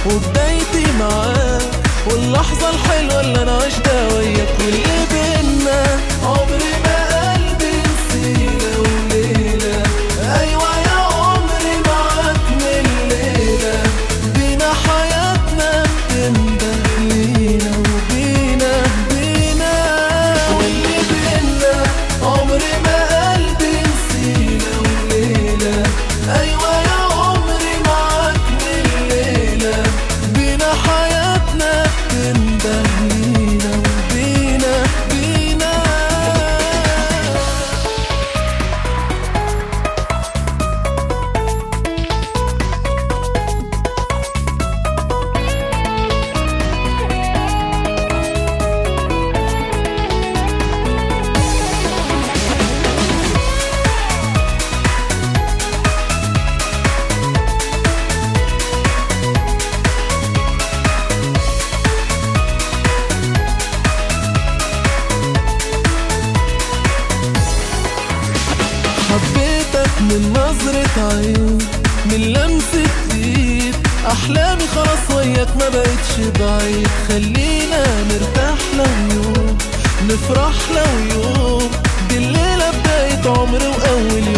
وبدايتي معاك، واللحظة الحلوة اللي انا عشتها وياك، واللي بينا عمري ما قلبي نسينا وليلة. ايوه يا عمري معاك من الليلة، بينا حياتنا بتنده لينا وبينا واللي بينا عمري ما قلبي نسينا وليلة. ايوه يا عمري معاك من الليلة، بينا حياتنا بتنده لينا وبينا حبيتك من نظرة عين، من لمسة ايد، احلامي خلاص وياك ما بقتش بعيد. خلينا نرتاح لو يوم، نفرح لو يوم، دي الليلة بداية عمري واول يوم.